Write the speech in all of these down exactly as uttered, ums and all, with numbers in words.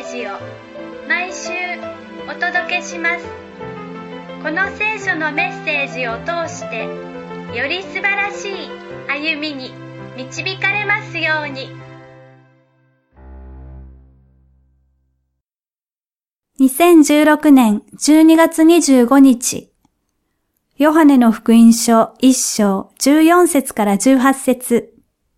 ージを毎週お届けします。この聖書のメッセージを通してより素晴らしい歩みに導かれますように。 にせんじゅうろくねんじゅうにがつにじゅうごにち、ヨハネの福音書いっしょうじゅうよんせつからじゅうはっせつ。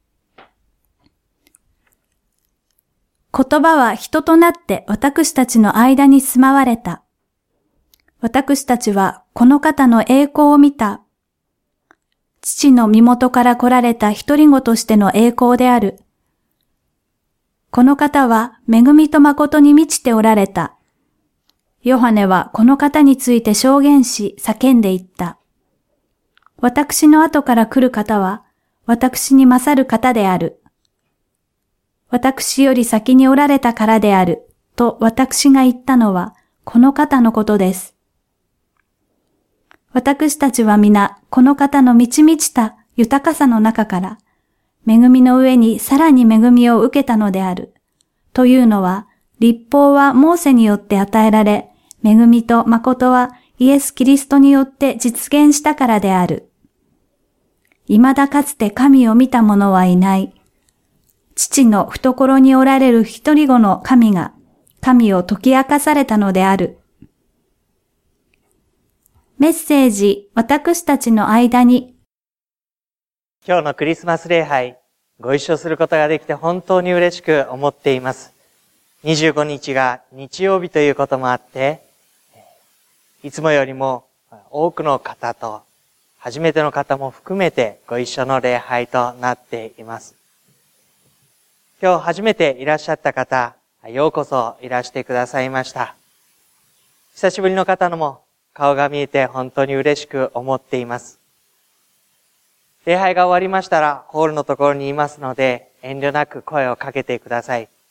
言葉は人となって私たちの間に住まわれた。私たちはこの方の栄光を見た。父の身元から来られた独り子としての栄光である。この方は恵みと誠に満ちておられた。ヨハネはこの方について証言し叫んでいった。私の後から来る方は私に勝る方である。私より先におられたからであると私が言ったのはこの方のことです。私たちは皆この方の満ち満ちた豊かさの中から恵みの上にさらに恵みを受けたのである。というのは律法はモーセによって与えられ、恵みと誠はイエス・キリストによって実現したからである。未だかつて神を見た者はいない。父の懐におられる一人子の神が神を解き明かされたのである。メッセージ、私たちの間に。 今日のクリスマス礼拝、ご一緒することができて本当に嬉しく思っています。にじゅうごにちが日曜日ということもあって、いつもよりも多くの方と、初めての方も含めてご一緒の礼拝となっています。今日初めていらっしゃった方、ようこそいらしてくださいました。久しぶりの方のも顔が見えて本当に嬉しく思っています。礼拝が終わりましたらホールのところにいますので遠慮なく声をかけてください。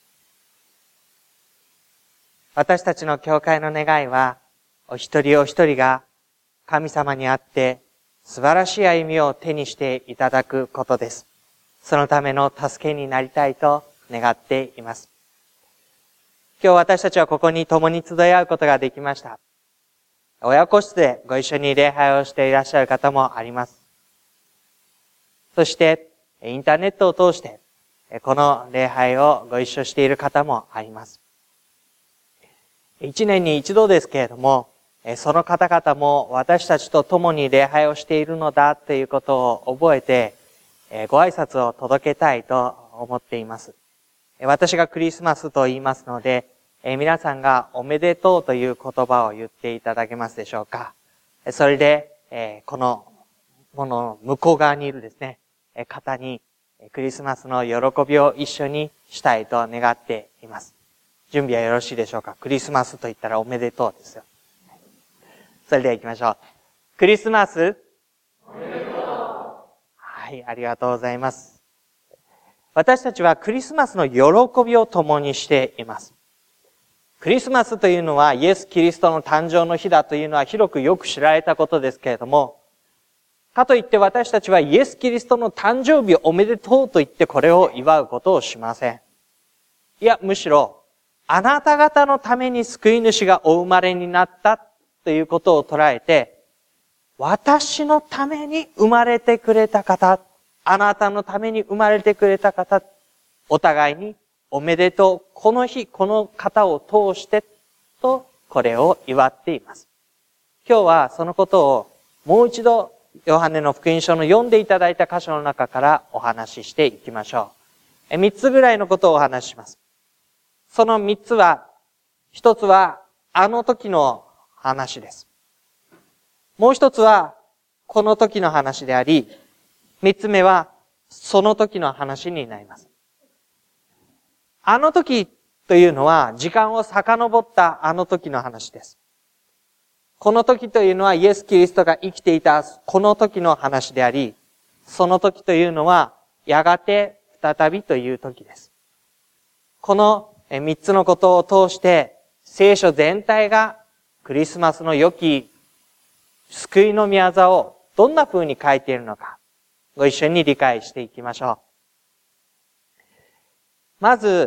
私たちの教会の願いは、お一人お一人が神様にあって素晴らしい歩みを手にしていただくことです。そのための助けになりたいと願っています。今日私たちはここに共に集い合うことができました。親子室でご一緒に礼拝をしていらっしゃる方もあります。そしてインターネットを通してこの礼拝をご一緒している方もあります。一年に一度ですけれども、その方々も私たちと共に礼拝をしているのだということを覚えて、ご挨拶を届けたいと思っています。私がクリスマスと言いますので、皆さんがおめでとうという言葉を言っていただけますでしょうか。それで、このものの向こう側にいるですね、方にクリスマスの喜びを一緒にしたいと願っています。準備はよろしいでしょうか。クリスマスと言ったらおめでとうですよ。それでは行きましょう。クリスマスおめでとう。はい、ありがとうございます。私たちはクリスマスの喜びを共にしています。クリスマスというのはイエス・キリストの誕生の日だというのは広くよく知られたことですけれども、かといって私たちはイエス・キリストの誕生日おめでとうと言ってこれを祝うことをしません。いや、むしろ、あなた方のために救い主がお生まれになったということを捉えて、私のために生まれてくれた方、あなたのために生まれてくれた方、お互いにおめでとう、この日、この方を通してと、これを祝っています。今日はそのことをもう一度、ヨハネの福音書の読んでいただいた箇所の中からお話ししていきましょう。三つぐらいのことをお話しします。その三つは、一つはあの時の話です。もう一つはこの時の話であり、三つ目はその時の話になります。あの時というのは時間を遡ったあの時の話です。この時というのはイエス・キリストが生きていたこの時の話であり、その時というのはやがて再びという時です。この三つのことを通して聖書全体がクリスマスの良き救いの御業をどんな風に書いているのか、ご一緒に理解していきましょう。まず、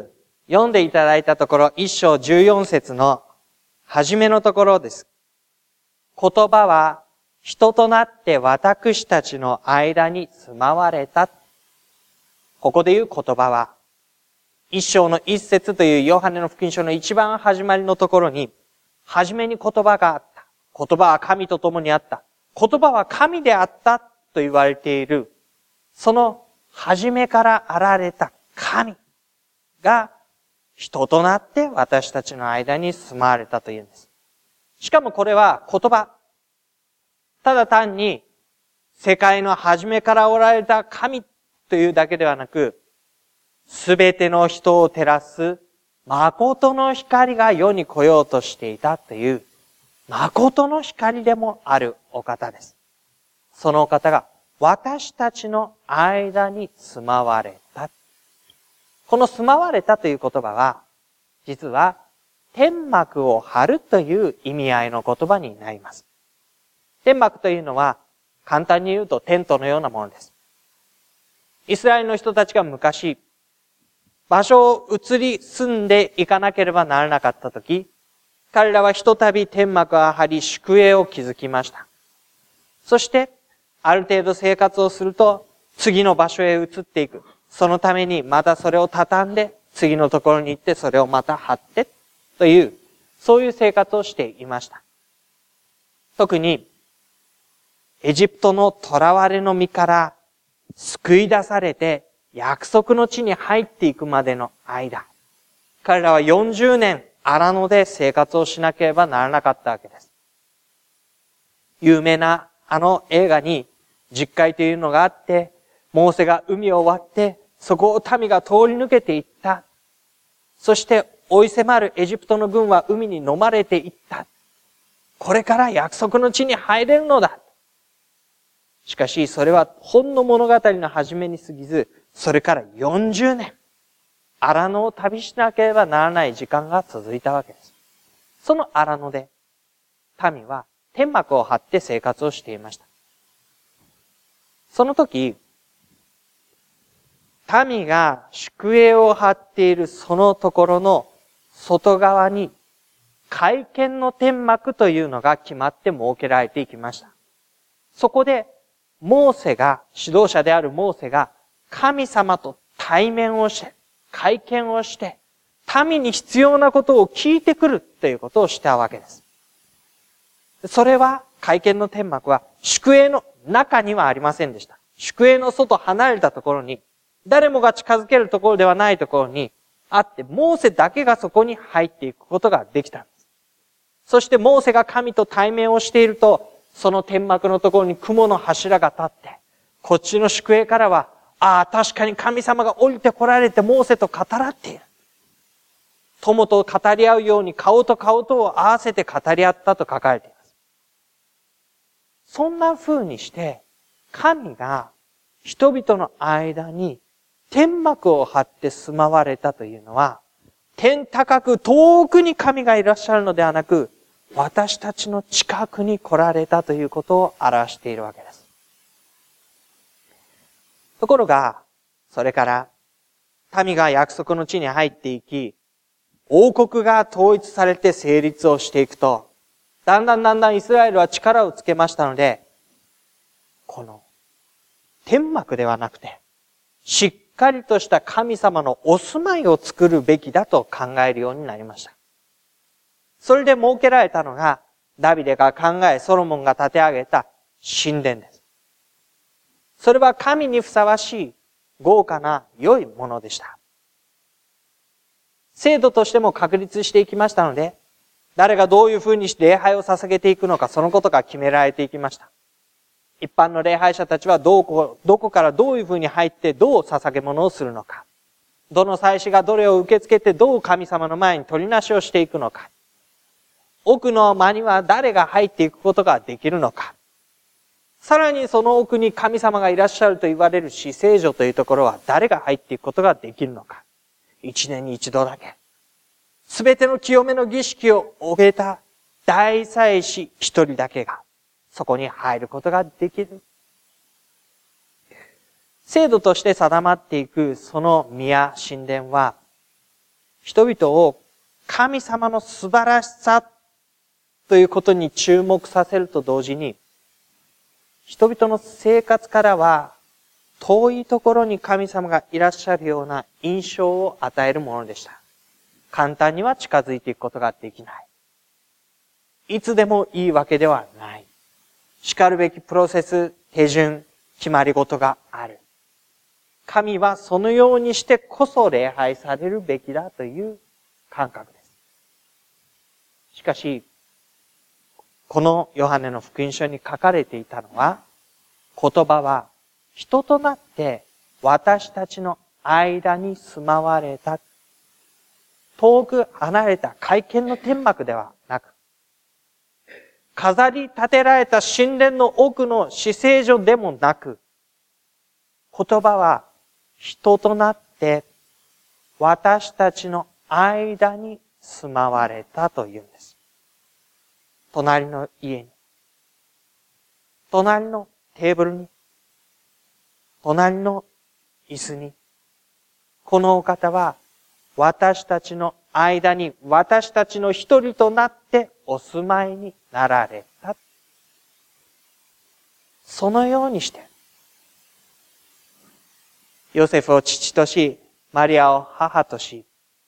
読んでいただいたところ、一章十四節の初めのところです。言葉は人となって私たちの間に住まわれた。ここで言う言葉は、一章の一節というヨハネの福音書の一番始まりのところに、初めに言葉があった。言葉は神と共にあった。言葉は神であったと言われている。その初めからあられた神が人となって私たちの間に住まわれたというんです。しかもこれは言葉。ただ単に世界の初めからおられた神というだけではなく、すべての人を照らす誠の光が世に来ようとしていたという誠の光でもあるお方です。そのお方が私たちの間に住まわれた。この住まわれたという言葉は、実は天幕を張るという意味合いの言葉になります。天幕というのは簡単に言うとテントのようなものです。イスラエルの人たちが昔、場所を移り住んでいかなければならなかったとき、彼らはひとたび天幕を張り宿営を築きました。そして、ある程度生活をすると、次の場所へ移っていく。そのためにまたそれを畳んで、次のところに行ってそれをまた張って、という、そういう生活をしていました。特に、エジプトの囚われの身から救い出されて、約束の地に入っていくまでの間、彼らはよんじゅうねん荒野で生活をしなければならなかったわけです。有名なあの映画に十戒というのがあって、モーセが海を割って、そこを民が通り抜けていった。そして追い迫るエジプトの軍は海に飲まれていった。これから約束の地に入れるのだ。しかしそれはほんの物語の始めに過ぎず、それからよんじゅうねん、荒野を旅しなければならない時間が続いたわけです。その荒野で、民は天幕を張って生活をしていました。その時、民が宿営を張っているそのところの外側に、会見の天幕というのが決まって設けられていきました。そこで、モーセが、指導者であるモーセが、神様と対面をして、会見をして、民に必要なことを聞いてくるということをしたわけです。それは、会見の天幕は、宿営の中にはありませんでした。宿営の外離れたところに、誰もが近づけるところではないところにあって、モーセだけがそこに入っていくことができたんです。そしてモーセが神と対面をしていると、その天幕のところに雲の柱が立って、こっちの宿営からは、ああ、確かに神様が降りて来られてモーセと語らっている。友と語り合うように顔と顔とを合わせて語り合ったと書かれています。そんな風にして、神が人々の間に天幕を張って住まわれたというのは、天高く遠くに神がいらっしゃるのではなく、私たちの近くに来られたということを表しているわけです。ところが、それから、民が約束の地に入っていき、王国が統一されて成立をしていくと、だんだんだんだんイスラエルは力をつけましたので、この、天幕ではなくて、しっかりとした神様のお住まいを作るべきだと考えるようになりました。それで設けられたのが、ダビデが考え、ソロモンが建て上げた神殿です。それは神にふさわしい豪華な良いものでした。制度としても確立していきましたので、誰がどういうふうにして礼拝を捧げていくのか、そのことが決められていきました。一般の礼拝者たちはどこ、どこからどういうふうに入ってどう捧げ物をするのか。どの祭司がどれを受け付けてどう神様の前に取りなしをしていくのか。奥の間には誰が入っていくことができるのか。さらにその奥に神様がいらっしゃると言われる至聖所というところは誰が入っていくことができるのか。一年に一度だけ。すべての清めの儀式を終えた大祭司一人だけがそこに入ることができる。制度として定まっていくその宮神殿は、 人々を神様の素晴らしさということに注目させると同時に、人々の生活からは遠いところに神様がいらっしゃるような印象を与えるものでした。簡単には近づいていくことができない。いつでもいいわけではない。しかるべきプロセス、手順、決まり事がある。神はそのようにしてこそ礼拝されるべきだという感覚です。しかし、このヨハネの福音書に書かれていたのは、言葉は人となって私たちの間に住まわれた。遠く離れた会見の天幕ではなく、飾り立てられた神殿の奥の至聖所でもなく、言葉は人となって私たちの間に住まわれたというんです。隣の家に、隣のテーブルに、隣の椅子に、このお方は私たちの間に私たちの一人となってお住まいになられた。そのようにして、ヨセフを父とし、マリアを母とし、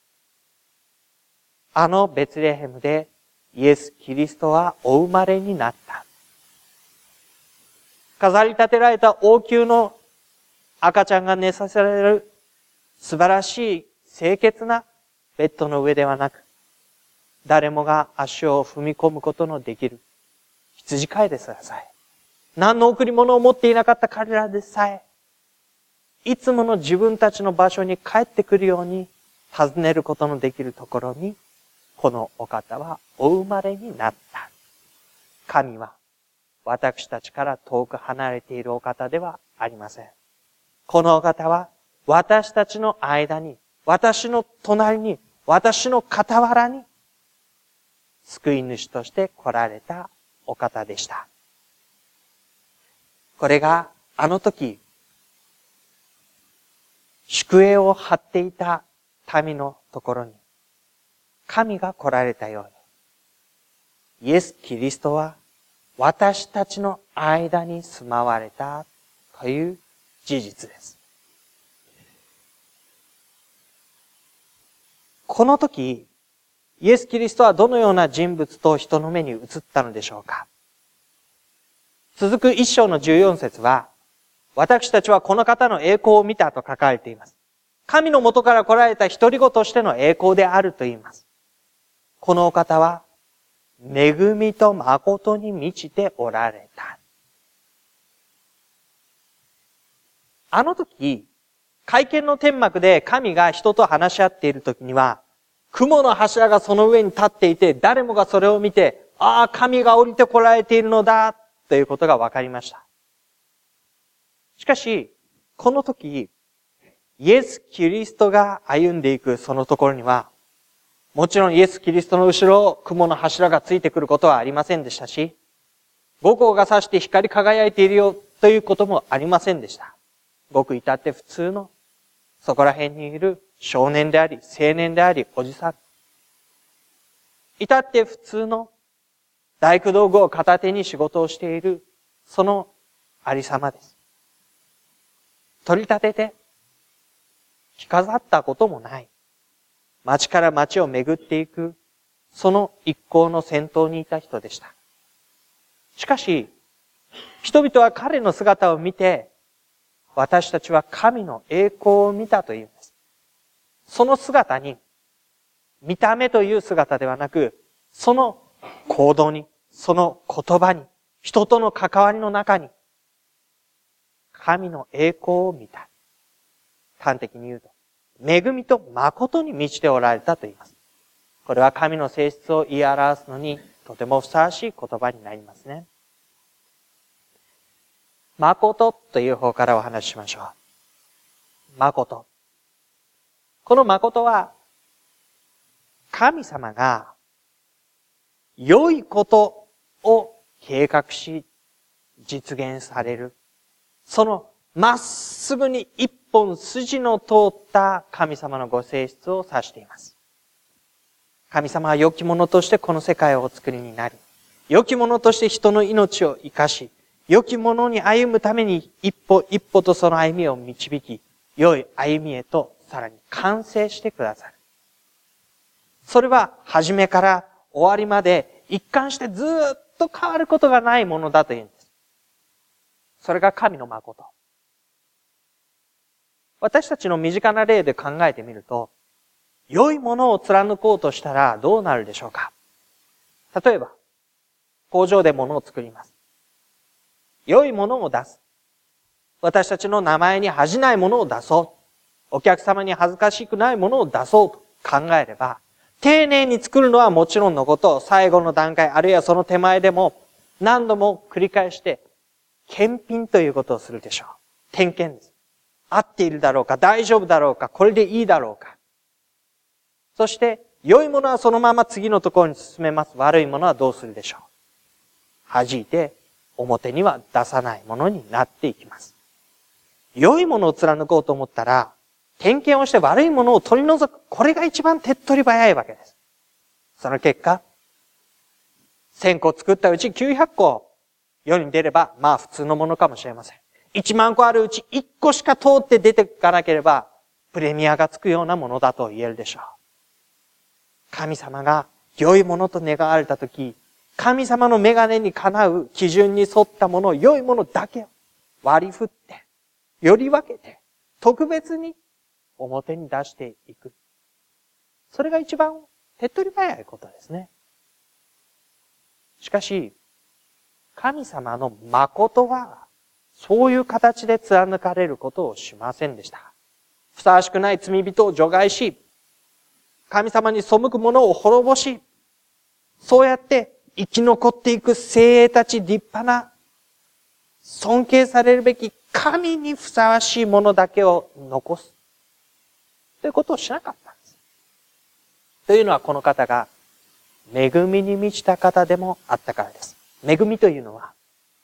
あのベツレヘムでイエス・キリストはお生まれになった。飾り立てられた王宮の赤ちゃんが寝させられる素晴らしい清潔なベッドの上ではなく、誰もが足を踏み込むことのできる羊飼いでさえ、何の贈り物を持っていなかった彼らでさえ、いつもの自分たちの場所に帰ってくるように訪ねることのできるところに、このお方はお生まれになった。神は私たちから遠く離れているお方ではありません。このお方は私たちの間に、私の隣に、私の傍らに、救い主として来られたお方でした。これがあの時、宿営を張っていた民のところに、神が来られたように、イエス・キリストは私たちの間に住まわれたという事実です。この時、イエス・キリストはどのような人物と人の目に映ったのでしょうか。続く一章の十四節は、私たちはこの方の栄光を見たと書かれています。神の元から来られた一人子としての栄光であると言います。このお方は、恵みと誠に満ちておられた。あの時、会見の天幕で神が人と話し合っている時には、雲の柱がその上に立っていて、誰もがそれを見て、ああ、神が降りて来られているのだ、ということが分かりました。しかし、この時、イエス・キリストが歩んでいくそのところには、もちろんイエス・キリストの後ろを雲の柱がついてくることはありませんでしたし、五光が差して光り輝いているよということもありませんでした。ごく至って普通の、そこら辺にいる少年であり、青年であり、おじさん。至って普通の大工道具を片手に仕事をしている、そのありさまです。取り立てて、着飾ったこともない。町から町を巡っていく、その一行の先頭にいた人でした。しかし、人々は彼の姿を見て、私たちは神の栄光を見たというんです。その姿に、見た目という姿ではなく、その行動に、その言葉に、人との関わりの中に、神の栄光を見た。端的に言うと、恵みと誠に満ちておられたと言います。これは神の性質を言い表すのに、とてもふさわしい言葉になりますね。誠という方からお話ししましょう。誠。この誠は、神様が良いことを計画し実現される。そのまっすぐに一本筋の通った神様のご性質を指しています。 神様は良き者としてこの世界をお作りになり、良き者として人の命を生かし、良き者に歩むために一歩一歩とその歩みを導き、良い歩みへとさらに完成してくださる。それは初めから終わりまで一貫してずっと変わることがないものだというんです。それが神の誠。私たちの身近な例で考えてみると、良いものを貫こうとしたらどうなるでしょうか。例えば、工場で物を作ります。良いものを出す。私たちの名前に恥じないものを出そう。お客様に恥ずかしくないものを出そうと考えれば、丁寧に作るのはもちろんのこと、最後の段階、あるいはその手前でも何度も繰り返して、検品ということをするでしょう。点検です。合っているだろうか、大丈夫だろうか、これでいいだろうか。そして、良いものはそのまま次のところに進めます。悪いものはどうするでしょう。弾いて、表には出さないものになっていきます。良いものを貫こうと思ったら、点検をして悪いものを取り除く。これが一番手っ取り早いわけです。その結果、せんこ作ったうちきゅうひゃっこ世に出れば、まあ普通のものかもしれません。いちまんこあるうちいっこしか通って出ていかなければ、プレミアがつくようなものだと言えるでしょう。神様が良いものと願われたとき、神様の眼鏡にかなう基準に沿ったもの、良いものだけを割り振って、より分けて、特別に表に出していく。それが一番手っ取り早いことですね。しかし、神様の誠は、そういう形で貫かれることをしませんでした。ふさわしくない罪人を除外し、神様に背く者を滅ぼし、そうやって生き残っていく精鋭たち立派な、尊敬されるべき神にふさわしいものだけを残す。ということをしなかったんです。というのはこの方が恵みに満ちた方でもあったからです。恵みというのは、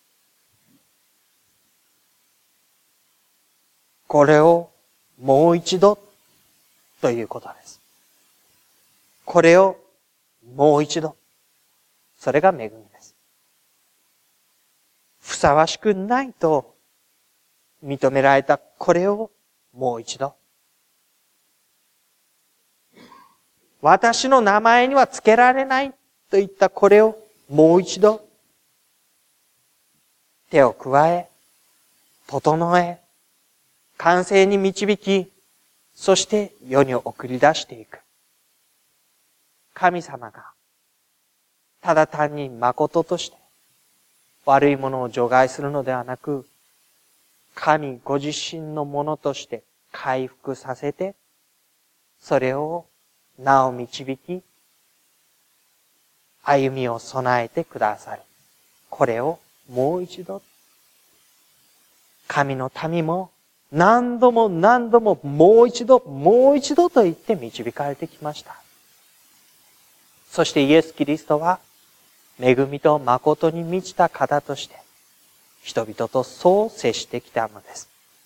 これをもう一度ということです。これをもう一度。それが恵みです。ふさわしくないと認められたこれをもう一度。私の名前には付けられないといったこれをもう一度。手を加え、整え、完成に導き、そして世に送り出していく。神様が、ただ単に誠として、悪いものを除外するのではなく、神ご自身のものとして回復させて、それをなお導き、歩みを備えてくださる。これをもう一度。神の民も何度も何度ももう一度、もう一度と言って導かれてきました。そしてイエス・キリストは、恵みと誠に満ちた方として、人々とそう接してきたのです。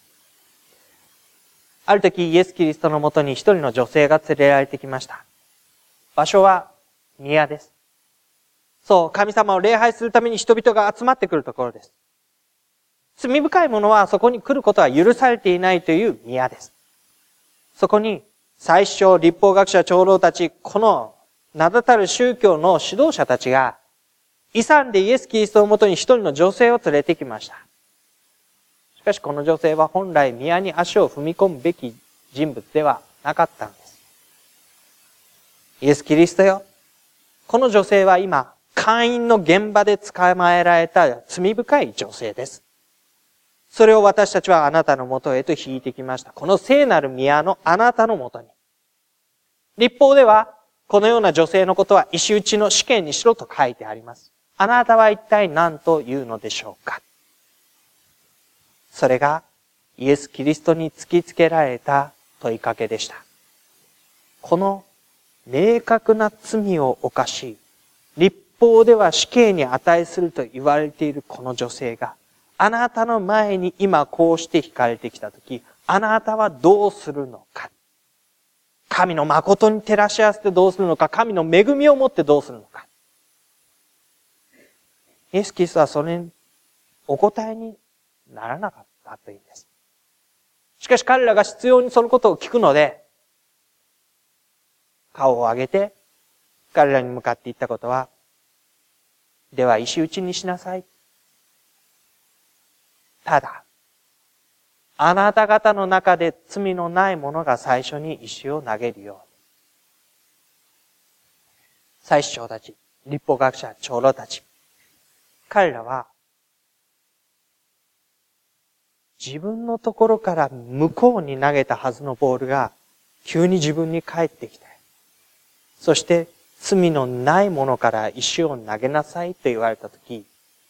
ある時、イエス・キリストのもとに一人の女性が連れられてきました。場所は宮です。そう、神様を礼拝するために人々が集まってくるところです。罪深い者はそこに来ることは許されていないという宮です。そこに、祭司長、律法学者、長老たち、この名だたる宗教の指導者たちが、勇んでイエス・キリストをもとに一人の女性を連れてきました。しかしこの女性は本来宮に足を踏み込むべき人物ではなかったんです。イエス・キリストよ。この女性は今、姦淫の現場で捕まえられた罪深い女性です。それを私たちはあなたのもとへと引いてきました。この聖なる宮のあなたのもとに。律法では、このような女性のことは石打ちの試験にしろと書いてあります。あなたは一体何と言うのでしょうか。それがイエス・キリストに突きつけられた問いかけでした。この明確な罪を犯し、律法では死刑に値すると言われているこの女性が、あなたの前に今こうして惹かれてきたとき、あなたはどうするのか。 神の誠に照らし合わせてどうするのか、神の恵みを持ってどうするのか。イエス・キリストはそれにお答えにならなかったというんです。しかし彼らが必要にそのことを聞くので、顔を上げて彼らに向かって言ったことは、では石打ちにしなさい。ただ、あなた方の中で罪のない者が最初に石を投げるように。祭司長たち、律法学者、長老たち、彼らは自分のところから向こうに投げたはずのボールが急に自分に返ってきて、そして罪のない者から石を投げなさいと言われたとき、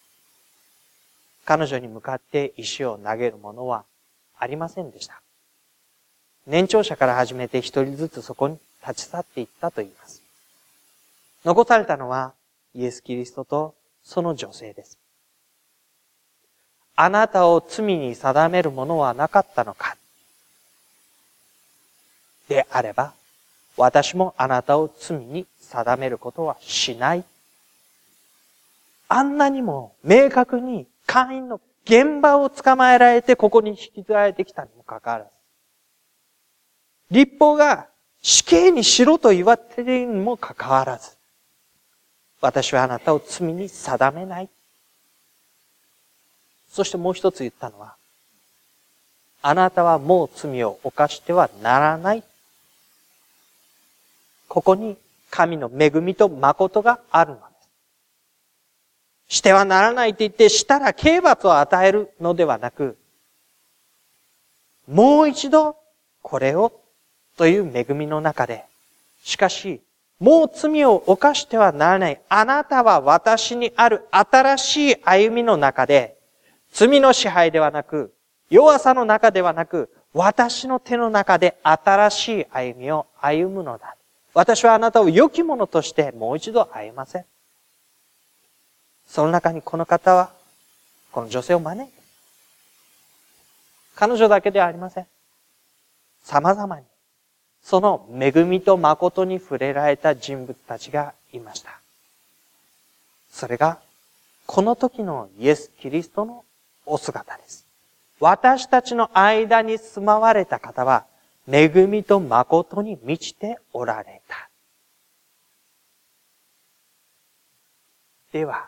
彼女に向かって石を投げる者はありませんでした。年長者から始めて一人ずつそこに立ち去っていったと言います。残されたのはイエス・キリストとその女性です。あなたを罪に定めるものはなかったのか。であれば、私もあなたを罪に定めることはしない。あんなにも明確に会員の現場を捕まえられてここに引きずられてきたにもかかわらず、律法が死刑にしろと言われているにもかかわらず、私はあなたを罪に定めない。そしてもう一つ言ったのは、あなたはもう罪を犯してはならない。ここに神の恵みと誠があるのです。してはならないと言って、したら刑罰を与えるのではなく、もう一度これをという恵みの中で、しかし、もう罪を犯してはならない。あなたは私にある新しい歩みの中で、罪の支配ではなく、弱さの中ではなく、私の手の中で新しい歩みを歩むのだ。私はあなたを良き者としてもう一度会えません。その中にこの方は、この女性を招いて、彼女だけではありません。様々に、その恵みと誠に触れられた人物たちがいました。それが、この時のイエス・キリストのお姿です。私たちの間に住まわれた方は、恵みと誠に満ちておられた。では、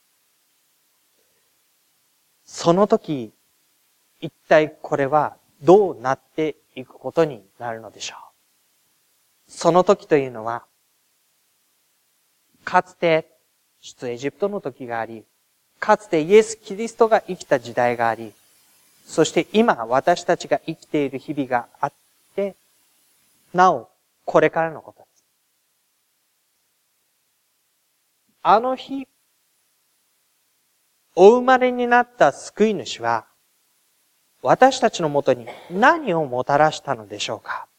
その時、一体これはどうなっていくことになるのでしょう。その時というのは、かつて出エジプトの時があり、かつてイエス・キリストが生きた時代があり、そして今私たちが生きている日々があって、なお、これからのことです。あの日、お生まれになった救い主は、私たちのもとに何をもたらしたのでしょうか。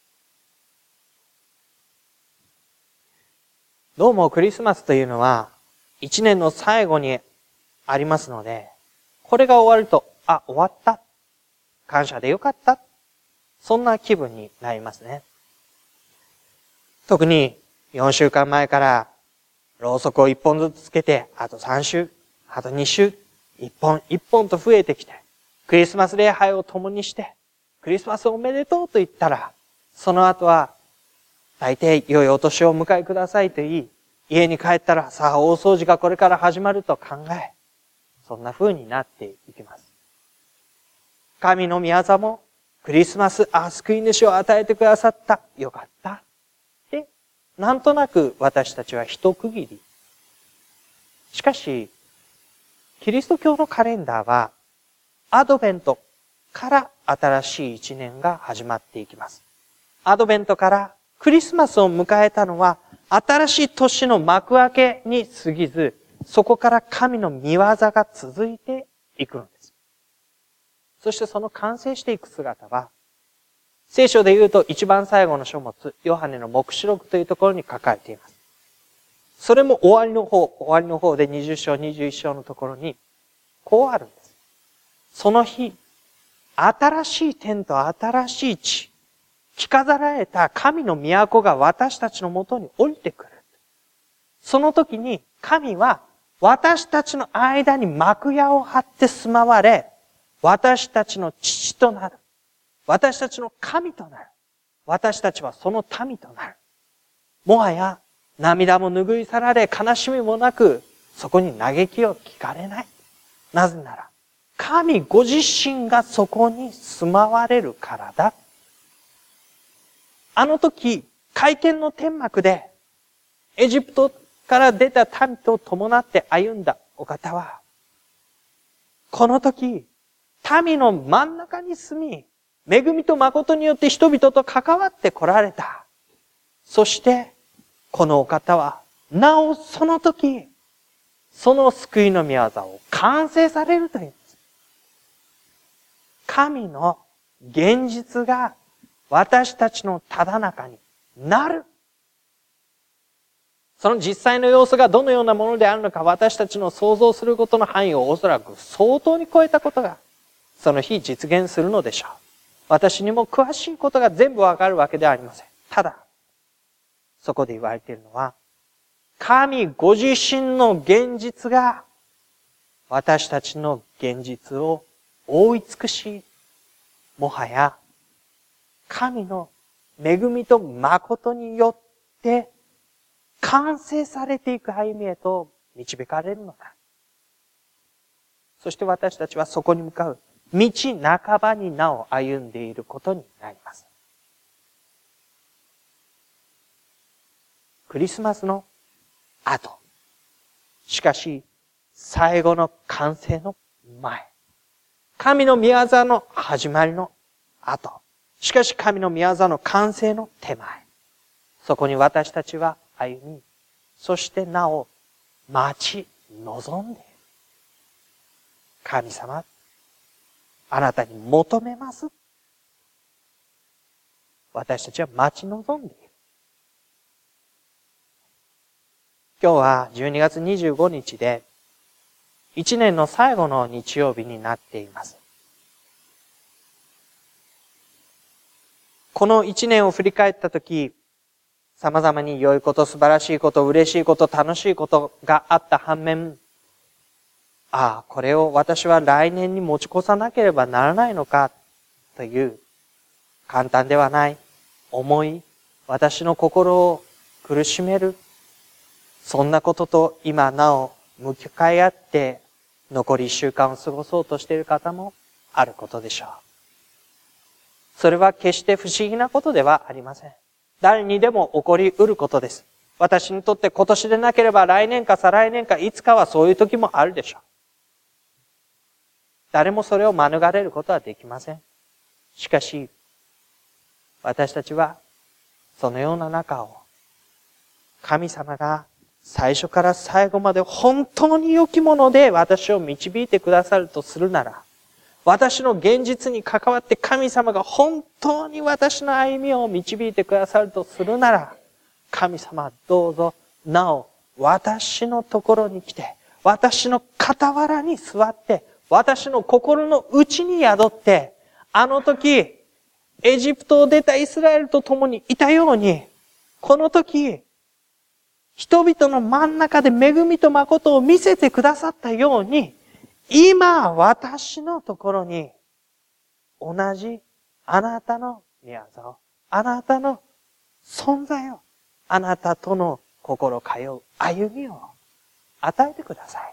どうもクリスマスというのは、一年の最後にありますので、これが終わると、あ、終わった。感謝でよかった。そんな気分になりますね。特によんしゅうかんまえからろうそくをいっぽんずつつけて、あとさん週、あとに週、いっぽんいっぽんと増えてきて、クリスマス礼拝を共にして、クリスマスおめでとうと言ったら、その後は、大抵良いお年をお迎えくださいと言い、家に帰ったらさあ大掃除がこれから始まると考え、そんな風になっていきます。神の御業もクリスマス、あ、救い主を与えてくださった。よかった。で、なんとなく私たちは一区切り。しかし、キリスト教のカレンダーは、アドベントから新しい一年が始まっていきます。アドベントからクリスマスを迎えたのは、新しい年の幕開けに過ぎず、そこから神の御業が続いていくのです。そしてその完成していく姿は、聖書で言うと一番最後の書物、ヨハネの黙示録というところに書かれています。それも終わりの方、終わりの方でにじゅう章、にじゅういち章のところに、こうあるんです。その日、新しい天と新しい地、 着飾られた神の都が私たちのもとに降りてくる。その時に神は私たちの間に幕屋を張って住まわれ、私たちの父となる。私たちの神となる。私たちはその民となる。もはや涙も拭い去られ、悲しみもなく、そこに嘆きを聞かれない。なぜなら、神ご自身がそこに住まわれるからだ。あの時、会見の天幕で、エジプトから出た民と伴って歩んだお方は、この時、民の真ん中に住み、恵みと誠によって人々と関わって来られた。そして、このお方は、なおその時、その救いの御業を完成されるというんです。神の現実が私たちのただ中になる。その実際の様子がどのようなものであるのか、私たちの想像することの範囲をおそらく相当に超えたことが、その日実現するのでしょう。私にも詳しいことが全部わかるわけではありません。ただ、そこで言われているのは、神ご自身の現実が、私たちの現実を覆い尽くし、もはや、神の恵みと誠によって、完成されていく歩みへと導かれるのだ。そして私たちはそこに向かう道半ばになお歩んでいることになります。クリスマスの後、しかし最後の完成の前、神の御業の始まりの後、しかし神の御業の完成の手前、そこに私たちは歩み、そしてなお待ち望んでいる。神様、あなたに求めます。私たちは待ち望んでいる。今日はじゅうにがつにじゅうごにちで、一年の最後の日曜日になっています。この一年を振り返ったとき、様々に良いこと、素晴らしいこと、嬉しいこと、楽しいことがあった反面、ああ、これを私は来年に持ち越さなければならないのか、という簡単ではない重い、私の心を苦しめる、そんなことと今なお向かい合って残り一週間を過ごそうとしている方もあることでしょう。それは決して不思議なことではありません。誰にでも起こり得ることです。私にとって今年でなければ来年か再来年かいつかはそういう時もあるでしょう。誰もそれを免れることはできません。しかし、私たちはそのような中を神様が最初から最後まで本当に良きもので私を導いてくださるとするなら、私の現実に関わって神様が本当に私の歩みを導いてくださるとするなら、神様どうぞなお私のところに来て、私の傍らに座って、私の心の内に宿って、あの時エジプトを出たイスラエルと共にいたように、この時人々の真ん中で恵みと誠を見せてくださったように、今私のところに同じあなたの御業を、あなたの存在を、あなたとの心通う歩みを与えてください。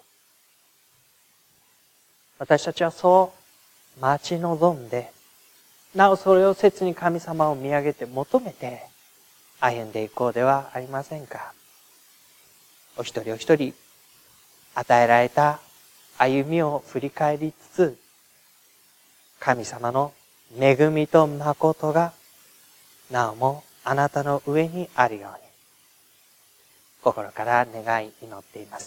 私たちはそう待ち望んで、なおそれを切に神様を見上げて求めて歩んでいこうではありませんか。お一人お一人与えられた歩みを振り返りつつ、神様の恵みと誠がなおもあなたの上にあるように、心から願い祈っています。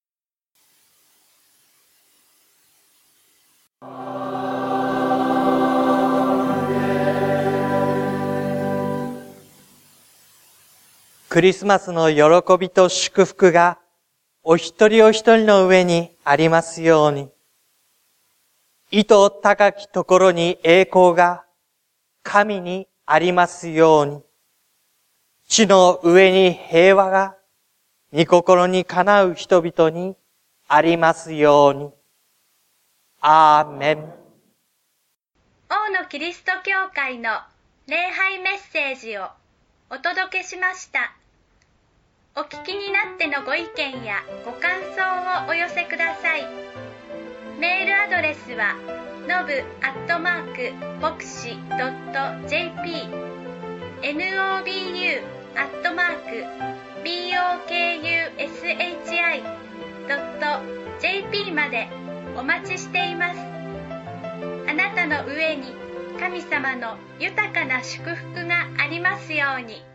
クリスマスの喜びと祝福がお一人お一人の上にありますように、意図高きところに栄光が神にありますように。地の上に平和が、御心にかなう人々にありますように。アーメン。 王のキリスト教会の礼拝メッセージをお届けしました。お聞きになってのご意見やご感想をお寄せください。メールアドレスはノブアットマーク牧師ドット ジェイピー ノブ アットマーク ボクシ ドット ジェイピー までお待ちしています。あなたの上に神様の豊かな祝福がありますように。